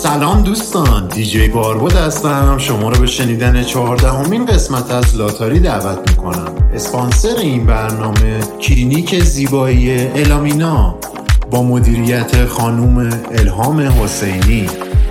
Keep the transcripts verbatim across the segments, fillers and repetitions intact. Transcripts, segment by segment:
سلام دوستان، دیجی باربود هستم. شما رو به شنیدن چهاردهمین قسمت از لاتاری دعوت میکنم. اسپانسر این برنامه کلینیک زیبایی الامینا با مدیریت خانوم الهام حسینی.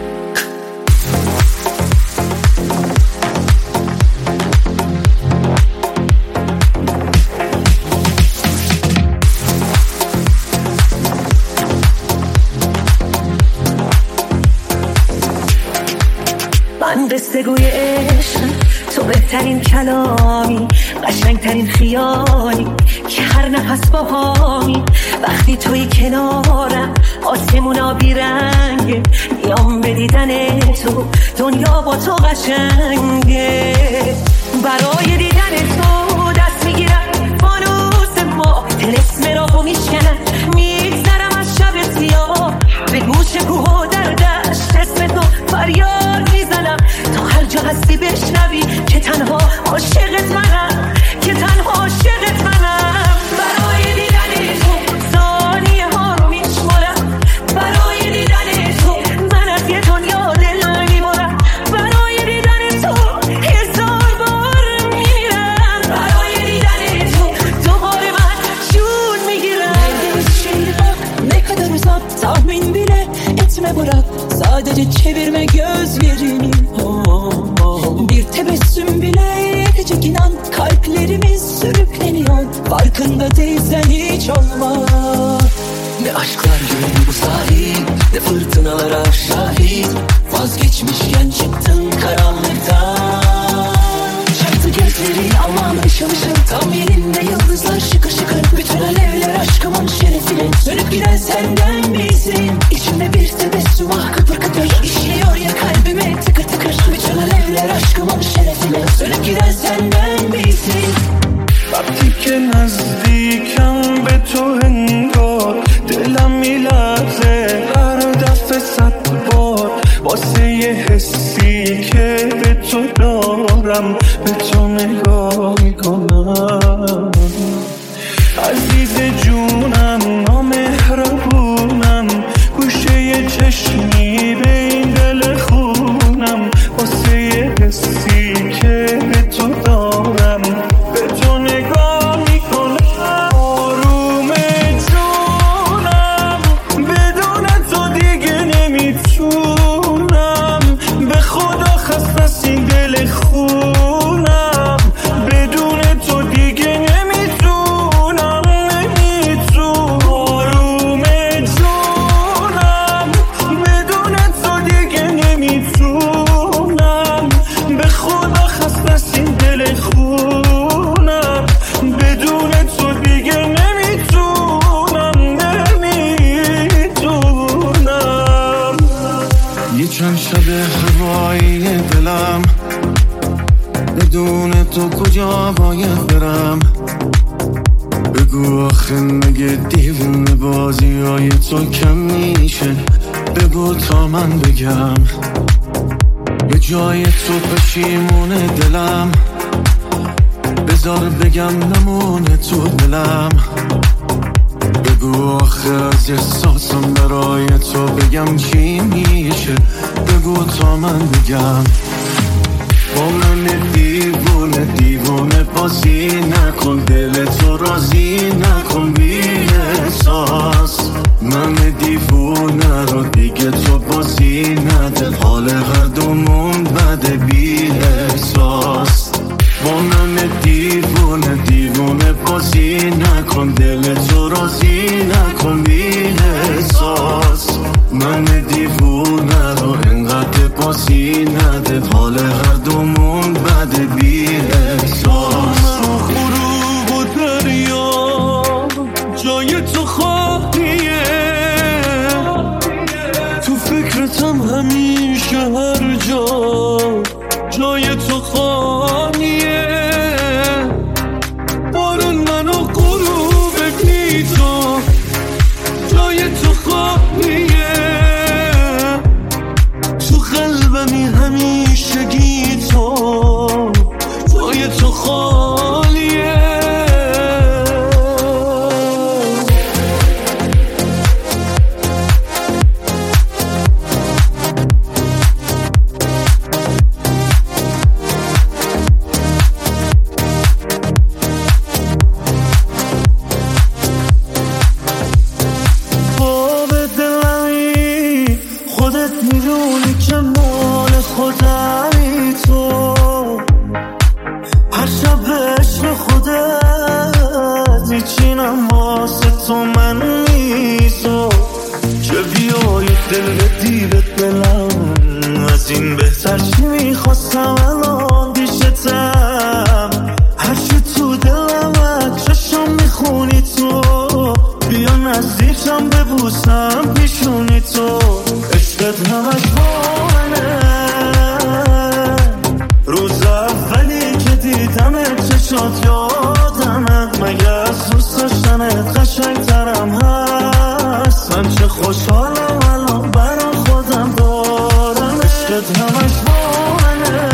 قصه گوی عشق تو بهترین کلامی، قشنگترین خیالی که هر نفس باهامی. وقتی توی کنارم آسمونا بیرنگه، میام به دیدن تو دنیا با تو قشنگه. برای دیدن تو دست میگیرم فانوس ما، طلسم راهو میشکنم میگذرم از شب سیاه. به گوش کوه و در دشت اسم تو فریاد میزنم تا هر جا هستی بشنوی که تنها عاشقت منم، که تنها عاشقت منم. برای دیدن تو ثانیه ها رو میشمارم، برای دیدن تو من از یه دنیا دل میبرم، برای دیدن تو هزار بار میمیرم، برای دیدن تو دوباره من جون میگیرم. Ne kadar uzak tahmin bile etme bırak, sadece çevirme gözlerini. Bir tebessüm bile yetecek, inan kalplerimiz sürükleniyor. Farkında değilsen hiç olma. Ne aşklar yürü bu sahil, ne fırtınalara şahit. Vazgeçmişken çıktın karanlıktan. Çaktı gözlerin aman ışıl ışıl, tam yerinde yıldızlar şıkır şıkır. Bütün alevler aşkımın şerefine, sönüp giden senden misin? İçimde bir tebessüm ah kıpır kıpır, işliyor ya kalbime tıkır tıkır. Bütün alevler aşkımın şerefine, sönüp giden senden misin? وقتی که نزدیکم به تو انگار دلم میلرزه هر دفعه صد بار، واسه یه حسی که به تو دارم به تو نگاه میکنم. عزیز جونم نامهربونم، گوشه یه چشمی به این دل خونم، واسه یه حسی که به تو دارم به تو نگاه میکنم. آروم جونم بدون تو دیگه نمیتونم، به خدا خسته از این دل خونم، بدون تو دیگه نمیتونم نمیتونم. آروم جونم بدون تو دیگه نمیتونم، به خدا خسته از این دل خونم، بدون تو دیگه نمیتونم نمیتونم. یه چند شب هوایی دلم، بدون تو کجا باید برم؟ بگو آخه مگه دیوونه بازی های تو کم میشه؟ بگو تا من بگم به جای تو پشیمونه دلم، بذار بگم نمونه تو دلم. بگو آخه از احساسم برای تو بگم چی میشه؟ بگو تا من بگم. با من دیوونه دیوونه بازی نکن، دل تو راضی نکن بی احساس. من دیوونه رو دیگه تو بازی نده، حال هر دومون بده بی احساس. با من دیوونه دیوونه بازی نکن، دل تو راضی نکن بی احساس. من دیوونه رو انقدر بازی نده، حال هر دومون بده بی احساس. غروب و دریا جای تو خالیه، تو فکرتم همیشه هر جا جای تو خالیه. بارون منو غروب بی تو جای تو خالیه، تو قلبمی همیشگی تو جای تو خالیه. میدونی که مال خودمی تو، هر شب عشق خودت میچینم واسه تو من میزو، که بیای دل بدی به دلم، از این بهتر چی میخواستم الان پیشتم، هرچی تو دلم چشم میخونی تو، بیا نزدیکم ببوسم پیشونی تو، عشقت همش با منه، روز اولی که دیدمت چشات یادمت، مگه از دوست داشتنت قشنگ ترم هست، من چه خوشحالم الان برا خودم دارم، عشقت همش با منه،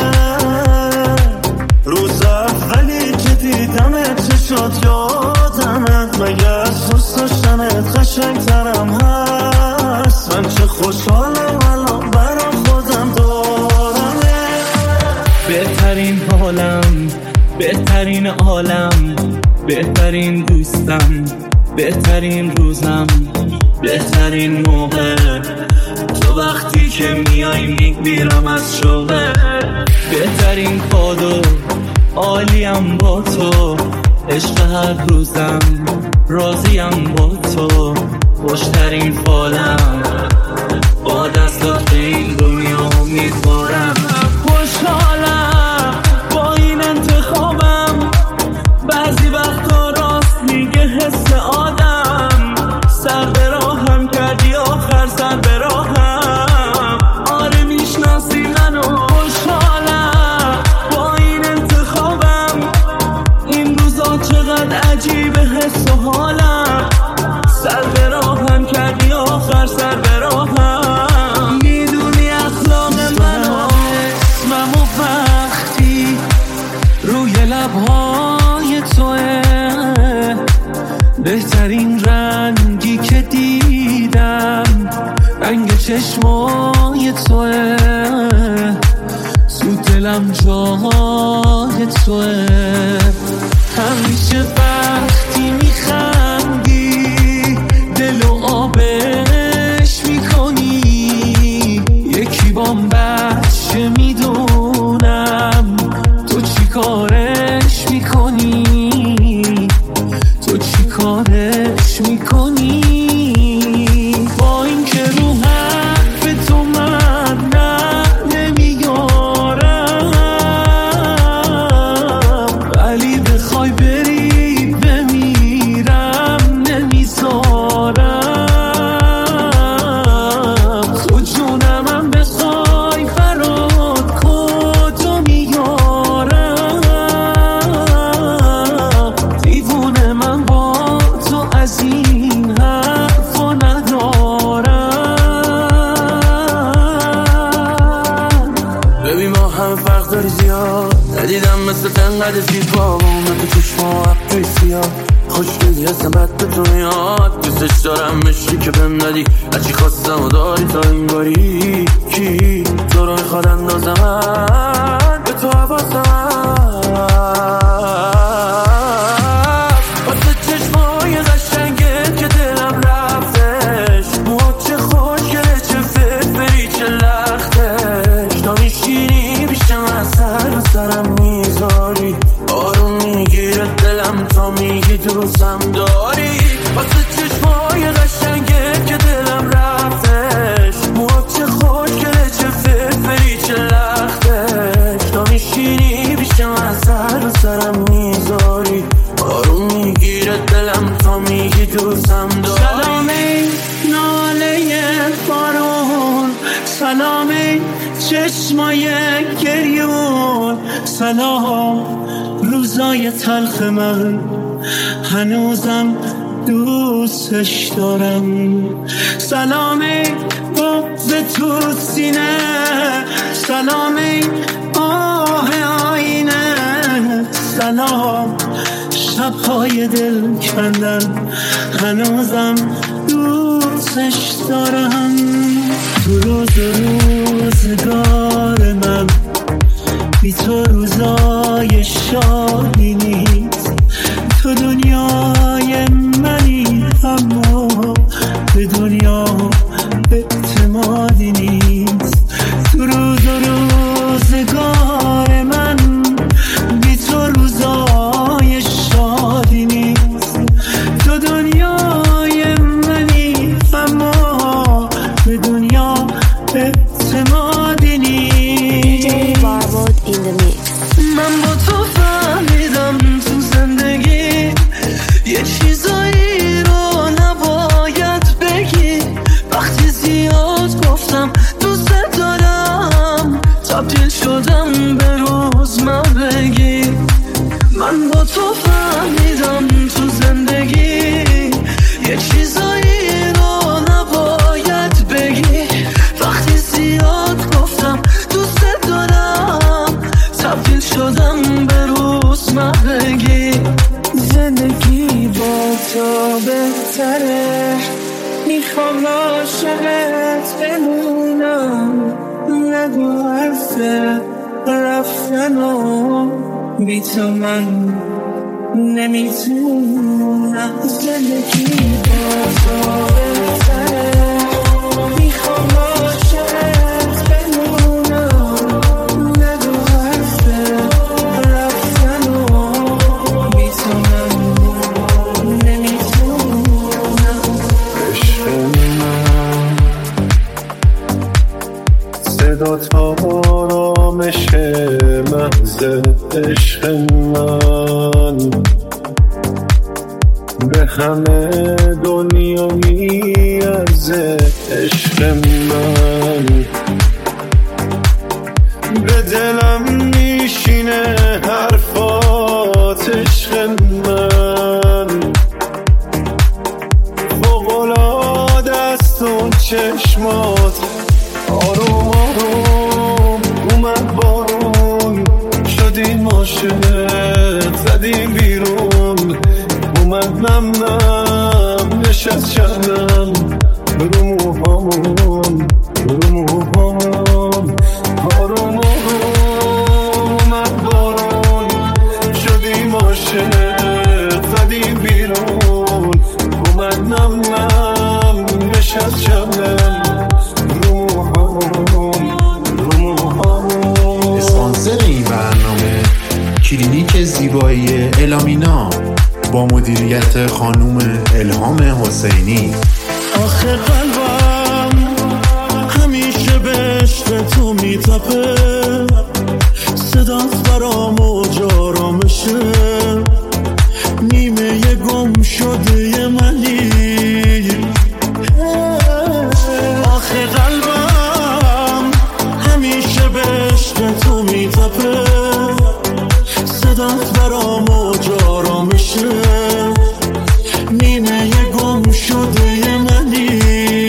روز اولی که دیدمت چشات یادمت، مگه از دوست داشتنت قشنگ ترم هست، من چه خوشحالم الان برا خودم دارم، بهترین حالم، بهترین عالم، بهترین دوستم، بهترین روزم، بهترین موقع، تو وقتی که میای میگیرم از شوقه، بهترین کادو عالیم با تو، عشق هر روزم راضیم با تو، خوشترین فالم با دستات به این دنیا امیدوارم، خوشحالم با این انتخابم، بعضی وقتا راست میگه حس آدم، سر به راهم کردی آخر سر به راهم، آره میشناسی منو، خوشحالم با این انتخابم، این روزا چقدر عجیبه حس و حالم، سر به راهم کردی آخر سر به راهم، میدونی اخلاق منو، اسمم و وقتی روی لبهای توه، بهترین رنگی که دیدم رنگ چشمای توه، تو دلم جای توه، همیشه وقتی میخندی دلو آبش میکنی، یکی بام بچه میدونم تو چی کارش میکنی، تو چی کارش میکنی، با این که رو حرف تو من نه نمیارم، ولی بخوای بری بمیرم نمیذارم، تو جونمم بخوای برات کدو میارم، دیوونه من با تو از این حرفا ندارم، ببین ما هم فرق داری زیاد، ندیدم مثل تنقدر زیبا، من تو چشما عبدوی سیاه، خوشگلی هستم بد به تو میاد، دوستش دارم مشتی که بهم ندی، هرچی خواستم و داری تا این باری، کی تو رو میخواد اندازم به تو حواسم، واسه چشمای قشنگت که دلم رفتش، موهات چه خوشگله چه فرفری چه لختش، تا میشینی بیشتم از سر و سرم میذاری، آروم میگیره دلم تا میگی دوستم داری، واسه چشمای قشنگت که دلم رفتش، موهات چه خوشگله چه فرفری چه لختش، تا میشینی بیشتم از سر و سرم میذاری، آروم میگیره دلم تا میگی دوستم داری، سلامی ناله بارون، سلامی چشمای گریون، سلام روزای تلخ من هنوزم دوستش دارم، سلامی بغض تو سینه، سلامی آه آینه، سلام شبهای دل کندن هنوزم دوستش دارم، تو روز روزگار من بی تو روزای شادی نیست، تو دنیای منی اما به دنیا اعتمادی نیست. اعتمادی نیست. من با تو فهمیدم تو زندگی یه چیزایی رو نباید بگی. وقتی زیاد گفتم دوست دارم تبدیل شدم به روزمرگی. من با تو فهمیدم تو زندگی یه چیزایی رو نباید بگی. وقتی زیاد گفتم دوست دارم تبدیل شدم به روزمرگی. زندگی با تو بهتره، میخوام عاشقت بمونم. نگو حرف رفتن و بی تو من نمیتونم. زندگی با تو بهتره، میخوام عاشقت بمونم. نگو حرف رفتن و بی تو من نمیتونم. عشق من صدا تا آرامش محض عشق من به همه دنیا میارزه. عشق من به دلم میشینه حرفات. عشق من فوق‌العاده است و چشمات. آروم آروم اومد بارون، شدیم عاشق زدیم بیرون. اومد نم نم نشست شبنم رو موهامون رو موهامون. آروم آروم اومد بارون، شدیم عاشق زدیم بیرون. اومد نم نم نشست شبنم رو موهامون رو موهامون. اسپانسر این برنامه کلینیک زیبایی الامینا با مدیریت خانوم الهام حسینی. آخه قلبم همیشه به عشق تو میتپه، صدات برام موج آرامشه. نیمه گم شده منی. آخه قلبم همیشه به عشق تو میتپه، صدات برام موج آرامشه. نیمه گم شده منی.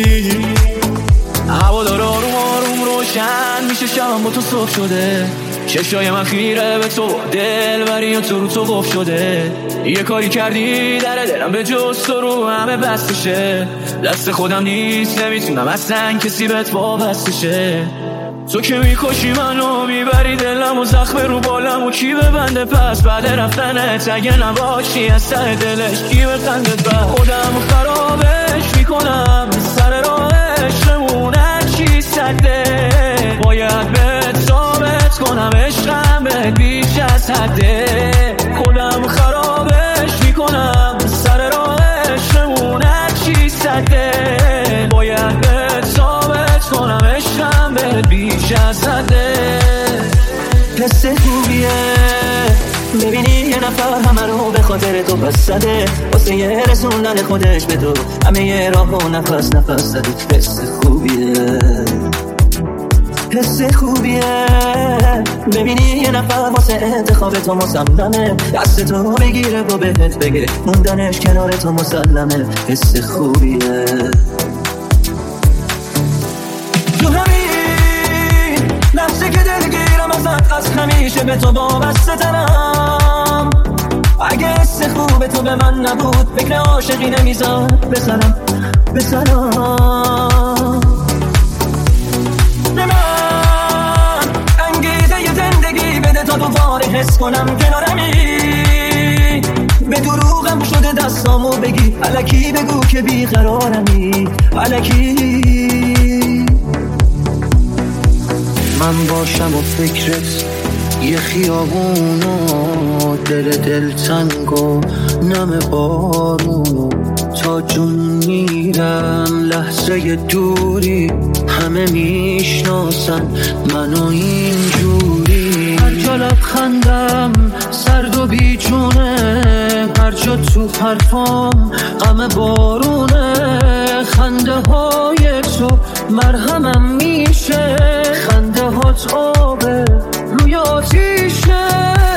هوا داره آروم آروم روشن میشه، شبم با تو صبح شده. چشای من خیره به تو، دل بری تو رو تو قفل شده. یه کاری کردی در دلم به جز تو رو همه بستشه. دست خودم نیست نمیتونم اصلا کسی بهت وابستشه. تو که میکشی منو میبری دلم و زخم رو بالم و کی ببنده پس بعد رفتنت اگه نباشی از ته دلش کی بخندت بر خودم خرابش میکنم سر راهش نمونه چی سده باید بهت ثابت کنم عشقم بهت بیش از حده خودم خرابش میکنم سر راهش نمونه چی سده باید بهت ثابت کنم عشقم بهت بیش از حده حس خوبیه ببینی یه نفر همه رو به خاطر تو بس زده واسه یه رسوندن خودش به تو همه یه راه و نفس نفس زده حس خوبیه حس خوبیه ببینی یه نفر واسه انتخاب تو مصممه دست تو بگیره و بهت بگه موندنش کنار تو مسلمه حس خوبیه تو همین لحظه که دلگیرم ازت از همیشه به تو وابسته ترم اگه حس خوب تو به من نبود فکر عاشقی نمیذاد بسرم بسرم به من انگیزه ی زندگی بده تا دوباره حس کنم کنارمی به دروغم شده دستامو بگی الکی بگو که بیقرارمی الکی من باشم و فکرت یه خیابون و دل دل تنگ و نم بارون و تا جون میرم لحظه دوری همه میشناسن منو اینجوری هر جا لبخندم سرد و بیجونه هر جا تو حرفام غم بارونه خنده های تو مرهمم میشه خنده هات آبه روی آتیشه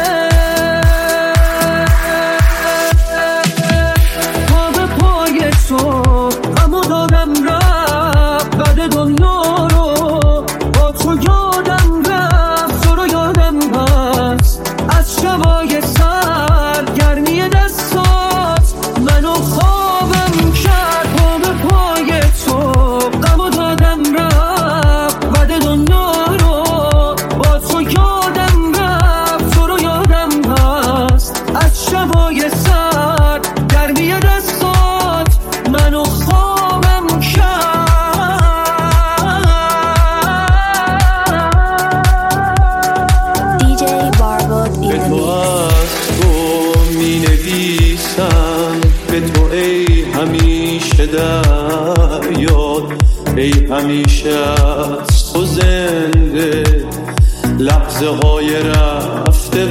پا به پای تو غمو دادم رفت بعد دنیا رو با تو یادم رفت تو رو یادم هست از شبای سر گرمی دستات منو خوابم کرد پا به پای تو غمو دادم رفت بعد دنیا رو با تو یادم رفت تو رو یادم هست از شبای سر گرمی دستات منو خوابم کرد دی جی باربود به تو از تو می نویسم به تو ای همیشه در یاد ای همیشه از تو زنده لحظه های رفته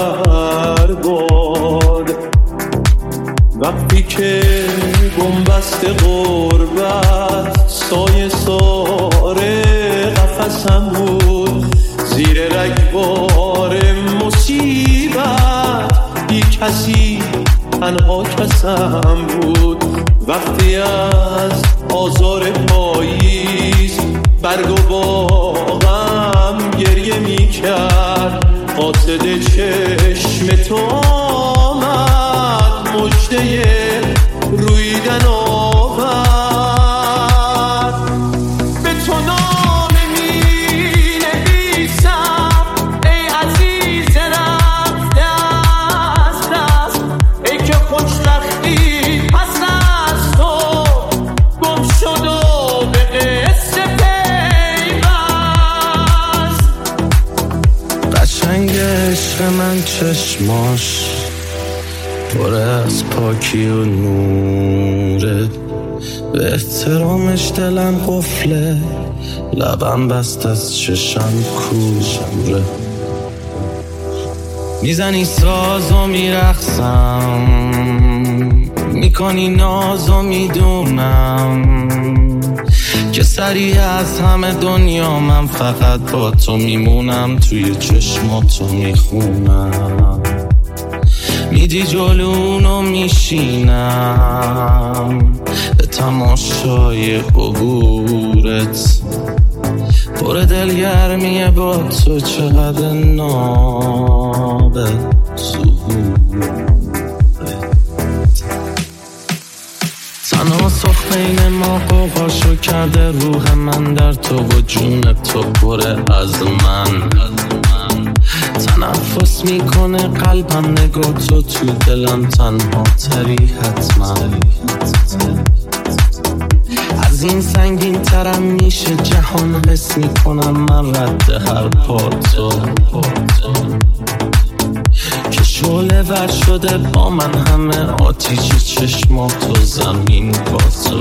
برباد وقتی که بنبست غربت سایه ساره قفسم بود زیر رگبار مصیبت بی کسی تنها کسم بود وقتی از آزار پاییز برگ و باغم گریه می کرد قاصد چشم تو آمد مژده رویدن آورد به تو نامه می نویسم ای عزیز رفته از دست ای که خوشبختی پس از تو گم شد و به قصه پیوست قشنگ عشق من چشماش پر از پاکی و نوره به احترامش دلم قفله لبم بست از چشم کوره میزنی ساز و میرقصم میکنی ناز و میدونم که سریع از همه دنیا من فقط با تو میمونم توی چشماتو میخونم میدی جلونو میشینم به تماشای عبورت پر دلگرمیه با تو چقدر نابه تناسخ بین ما قوقاشو کرده روح من در تو و جون تو پره از من تنفس میکنه قلبم نگاه تو تو دلم تنها تری حتما از این سنگین ترم میشه جهان حس میکنم من رد هر پاتو که شعله ور شده با من همه آتیش چشمات و زمین با تو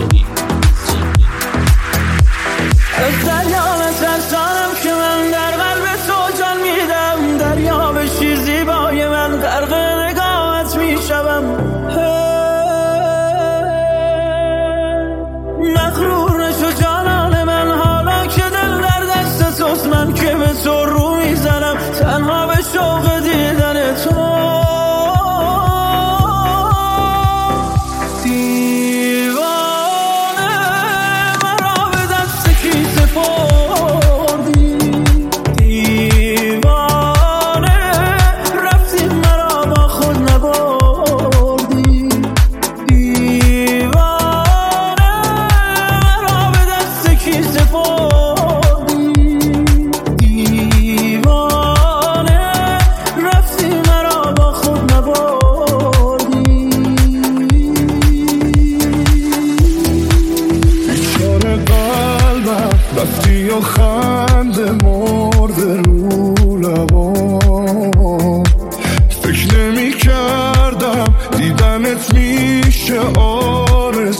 از دریا ترسانم که من در قلب تو جان میدم دریا به شیر زیبای من غرق نگاهت میشوم مغرور نشو جانان من حالا که دل در دست توست من که به تو رو میزنم تنها به شوق دیدن تو دیدنت میشه آرزو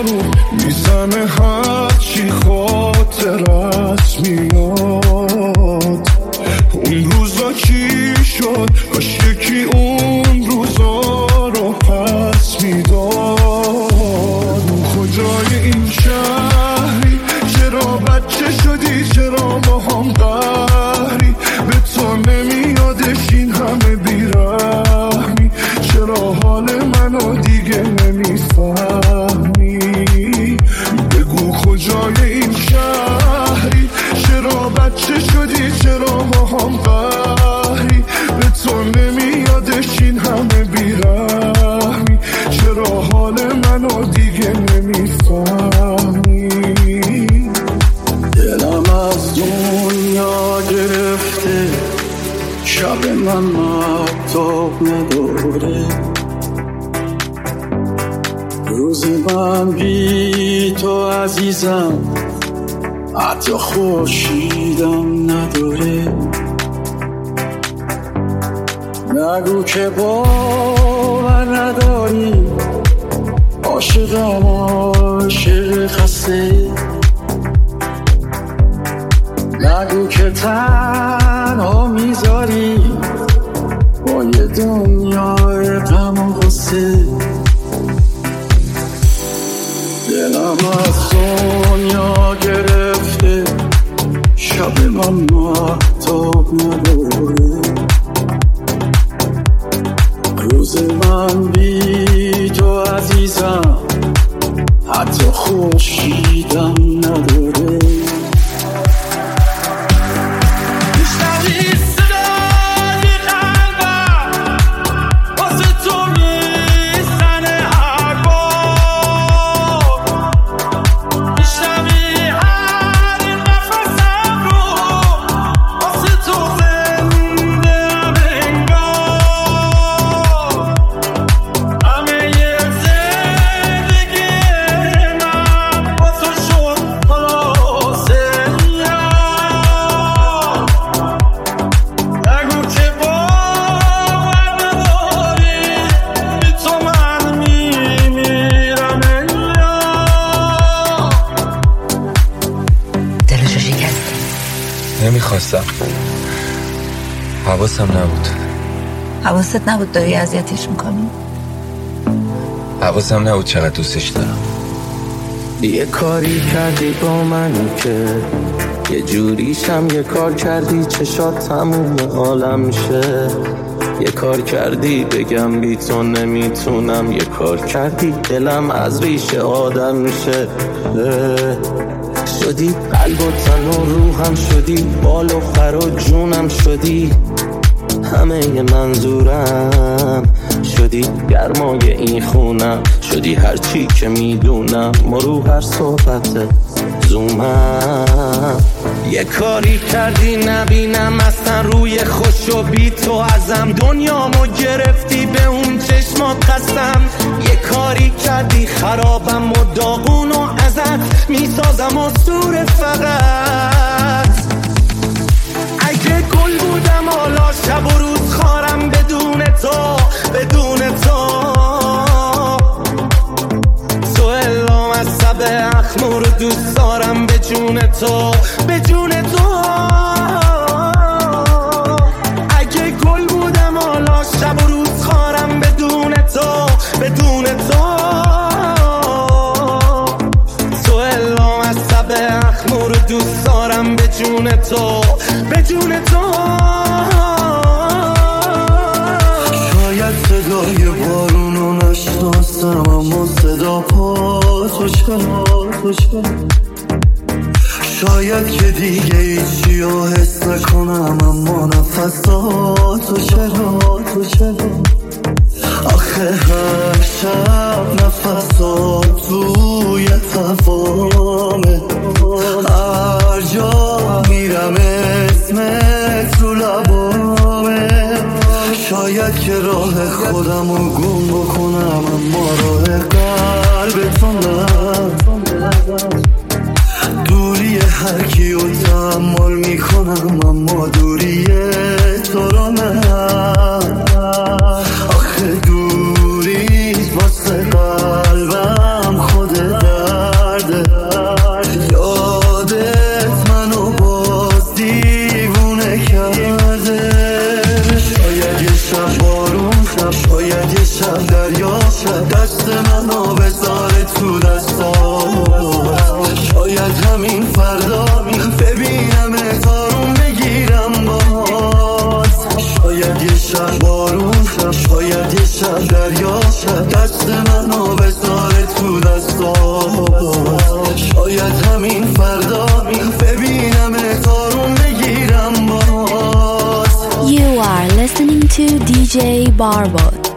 بارون میزنه هرچی خاطرت میاد. اون روزا چی شد؟ کاش یکی اون روزا رو پس میداد. کجای این شهری؟ چرا بچه شدی؟ چرا با هم قهری؟ به تو نمیادش این همه بیرحمی؟ چرا حال منو دیگه نمیفهمی؟ بگو کجای این شهری؟ چرا بچه شدی؟ چرا با هم قهری؟ به تو نمیادش این همه بیرحمی؟ چرا حال منو دیگه نمیفهمی؟ دلم از دنیا گرفته، شب من مهتاب نداره، روز من بی تو عزیزم حتی خورشیدم نداره. نگو که باور نداری، عاشقم عاشق خسته. نگو که تنها میذاری با یه دنیای غم و غصه. دلم از دنیا گرفته، شب من مهتاب نداره، روز من بی تو عزیزم حتی خورشیدم نداره. نمیخواستم، حواسم نبود. حواست نبود داری اذیتش میکنی؟ حواسم نبود چقدر دوستش دارم. یه کاری کردی با من که یه جوریشم یه کار کردی چشات تموم عالم میشه. یه کار کردی بگم بی تو نمیتونم، یه کار کردی دلم از ریشه آدم میشه. شدی قلب و تن و روحم شدی، بال و پر و جونم شدی، همه ی منظورم شدی، گرمای این خونم شدی، هرچی که میدونم مرو هر صحبت زومم. یه کاری کردی نبینم اصلا روی خوش و بی تو ازم، دنیامو گرفتی به اون چشمات قسم. یه کاری کردی خرابم و داغون و ازت میسازم و سور فقط. اگه گل بودم حالا شب و روز خارم بدون تو بدون تو. تو الام از سب اخمو رو دوست دارم به جون تو به جون تو. اگه گل بودم حالا شب و روز خارم بدون تو بدون تو. تو الام از سب اخمو رو دوست دارم به جون تو به جون تو. شاید صدای بارونو نشناسم اما صدا پا تو چرا تو چرا. شاید که دیگه هیچی رو حس نکنم اما نفساتو چرا تو چرا. آخه هر شب نفسات توی تفامه، هر جا میرم اسمت رو لبامه. شاید که راه خودم رو گم بکنم اما راه قلبتو نه. دوری هر کیو تحمل میکنم اما دوری تو رو نه. آخه دوری واسه قلبم خودت جی باربود.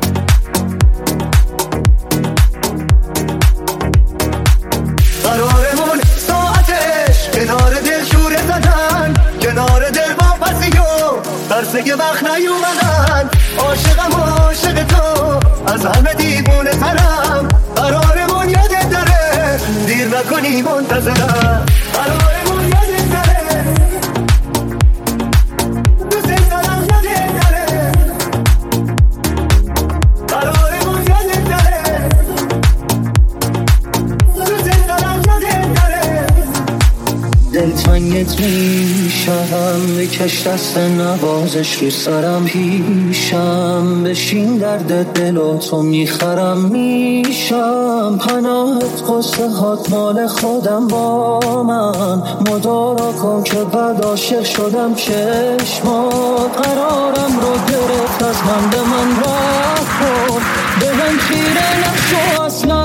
قرارمون ساعتش کنار دل شوره زدن، کنار دل با پسیو ترسه وقت نیومدن. عاشقم عاشق تو از همه دیوونه ترم، قرارمون یادت داره دیر نکنی منتظرم. قرارمون یادت داره دوست دارم یادت داره، قرارمون یادت داره دوست دارم یادت داره. دلتنگت میشم بکش دست نوازش رو سرم پیشم، بشین درد دل و تو میخرم میشم. پناهت قصه هات مال خودم با من، مدارا کن که بعد عاشق شدم چشمات. قرارم رو گرفت از من به من رفت کن، به من خیره نشو اصلا.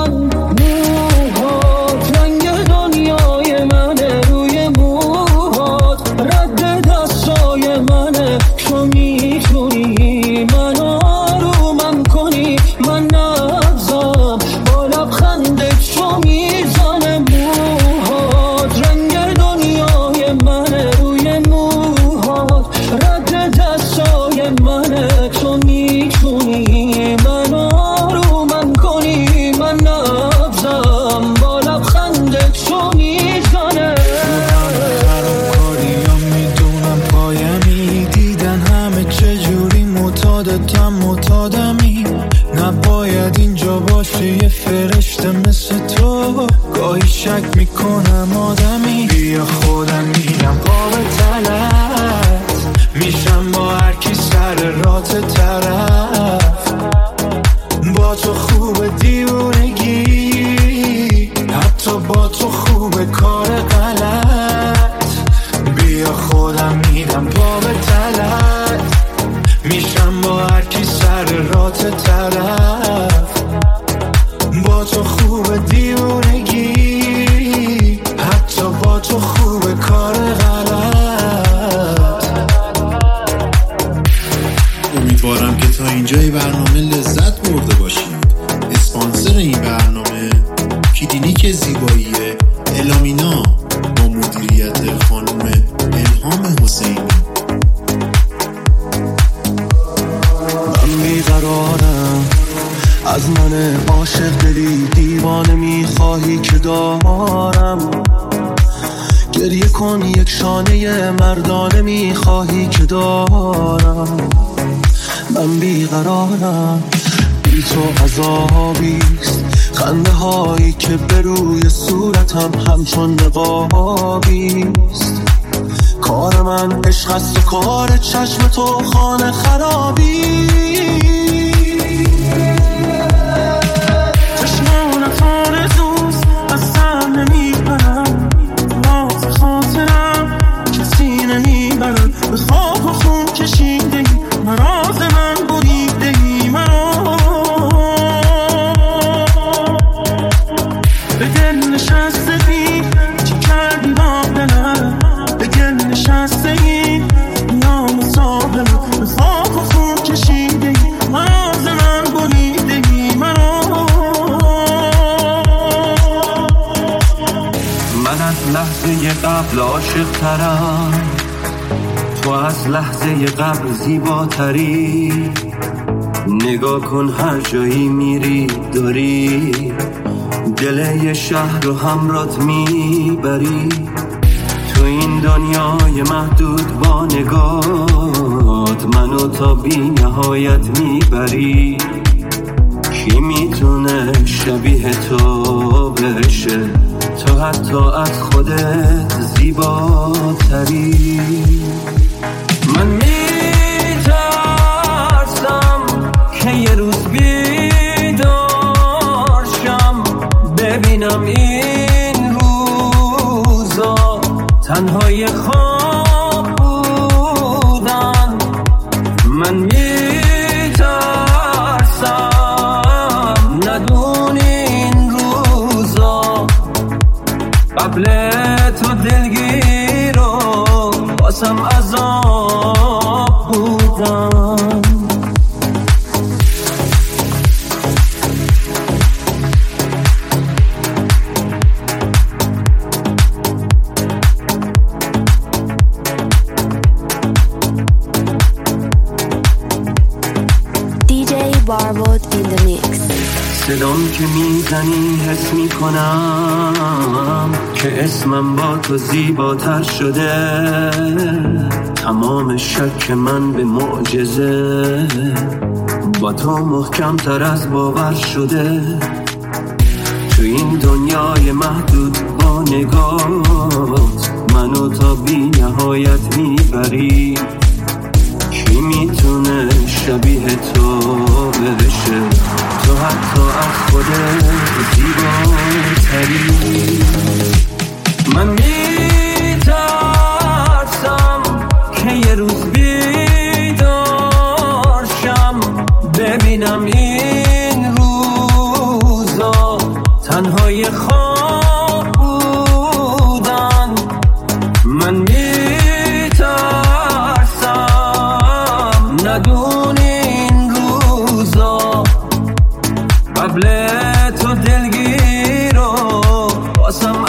موهات رنگ دنیای منه، روی موهات رد دستای منه. تو میتونی من آرومم کنی، من نبزم با لبخندت تو میزنه. موهات رنگ دنیای منه، روی موهات رد دستای منه. تو میتونی من آرومم کنی، من نبزم با لبخندت تو میزنه. چجوری معتادتم معتادمی، نباید اینجا باشه یه فرشته مثل تو. گاهی شک میکنم آدمی، بیا خودم میرم قاب تلت، میشم با هر کی سر رات طرف. با تو خوب دیوونگی، حتی با تو خوب کار غلط. بیا خودم میرم قاب تلت، میشم با هر کی سر رات طرف. با تو خوب دیوونگی، حتی با تو خوب کار غلط. امیدوارم که تا اینجای برنامه لذت برده باشید. اسپانسر این برنامه کلینیک زیبایی الامینا با مدیریت خانم الهام حسینی. بیقرارم از من عاشق دلی دیوانه، میخواهی که دارم گریه کن یک شانه مردانه، میخواهی که دارم. من بیقرارم بی تو عذابیست، خنده هایی که به روی صورتم همچون نقابیست. کار من عشق است و کار چشم تو خانه خرابی. چشمانت آرزوست از سر نمیبرم، راز خاطرم کسی نمیبرم. به خواب و خون کشیده ای مراز من بریده ای مرا، به دل نشسته بی چی کردی با دلم. به گل نشسته ای نیام صابرم، به خواب و خون کشیده ای مراز من بریده ای مرا. من از لحظه قبل عاشق ترم، تو از لحظه قبل زیباتری. نگاه کن هر جایی میری داری دل یه شهر رو همرات میبری. تو این دنیای محدود با نگات منو تا بی نهایت میبری. کی میتونه شبیه تو بشه، تو حتی از خودت زیباتری. من میترسم که یه روز بیدار شم، ببینم این روزا تنهای خواب بودن. من میترسم ندونی این روزا قبل تو دلگیر و باسم عذاب بودن. صدام که میزنی حس میکنم که اسمم با تو زیباتر شده. تمام شک من به معجزه با تو محکم تر از باور شده. تو این دنیای محدود با نگات منو تا بی نهایت میبری. کی میتونه شبیه تو بشه؟ تو حتی از خودت زیباتری. من میترسم که یه روز بیدار شم ببینم این روزا تنهای خواب بودن. من میترسم ندونی این روزا قبل تو دلگیر رو واسم